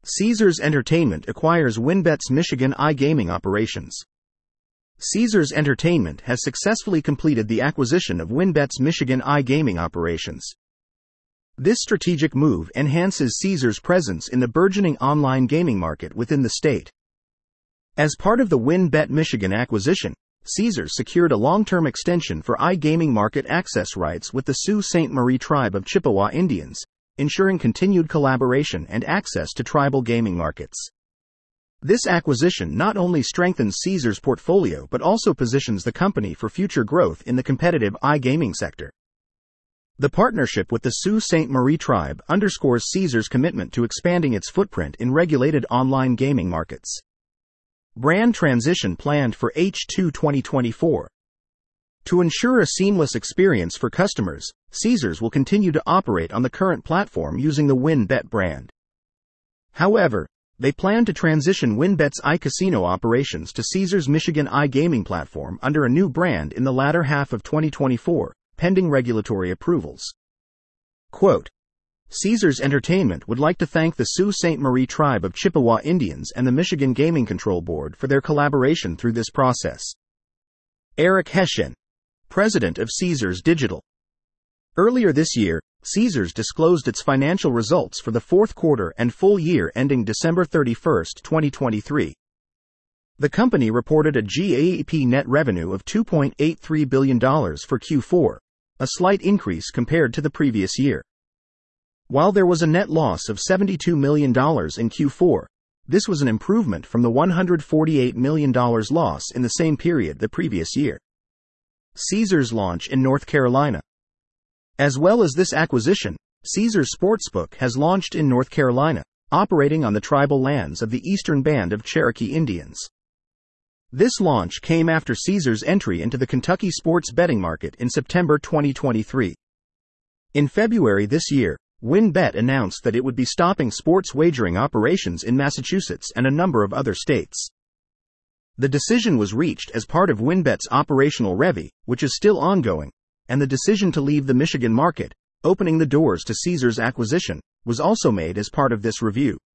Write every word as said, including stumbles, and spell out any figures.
Caesars Entertainment acquires WynnBET's Michigan iGaming operations. Caesars Entertainment has successfully completed the acquisition of WynnBET's Michigan iGaming operations. This strategic move enhances Caesars' presence in the burgeoning online gaming market within the state. As part of the WynnBET Michigan acquisition, Caesars secured a long-term extension for iGaming market access rights with the Sault Ste. Marie tribe of Chippewa Indians, ensuring continued collaboration and access to tribal gaming markets. This acquisition not only strengthens Caesars' portfolio but also positions the company for future growth in the competitive iGaming sector. The partnership with the Sault Ste. Marie tribe underscores Caesars' commitment to expanding its footprint in regulated online gaming markets. Brand transition planned for H two twenty twenty-four. To ensure a seamless experience for customers, Caesars will continue to operate on the current platform using the WynnBET brand. However, they plan to transition WynnBET's iCasino operations to Caesars' Michigan iGaming platform under a new brand in the latter half of twenty twenty-four, pending regulatory approvals. Quote, Caesars Entertainment would like to thank the Sault Ste. Marie tribe of Chippewa Indians and the Michigan Gaming Control Board for their collaboration through this process. Eric Hession, president of Caesars Digital. Earlier this year, Caesars disclosed its financial results for the fourth quarter and full year ending December thirty-first, twenty twenty-three. The company reported a GAAP net revenue of two point eight three billion dollars for Q four, a slight increase compared to the previous year. While there was a net loss of seventy-two million dollars in Q four, this was an improvement from the one hundred forty-eight million dollars loss in the same period the previous year. Caesars launch in North Carolina. As well as this acquisition, Caesars Sportsbook has launched in North Carolina, operating on the tribal lands of the Eastern Band of Cherokee Indians. This launch came after Caesars' entry into the Kentucky sports betting market in September twenty twenty-three. In February this year, WynnBET announced that it would be stopping sports wagering operations in Massachusetts and a number of other states. The decision was reached as part of WynnBET's operational review, which is still ongoing, and the decision to leave the Michigan market, opening the doors to Caesars' acquisition, was also made as part of this review.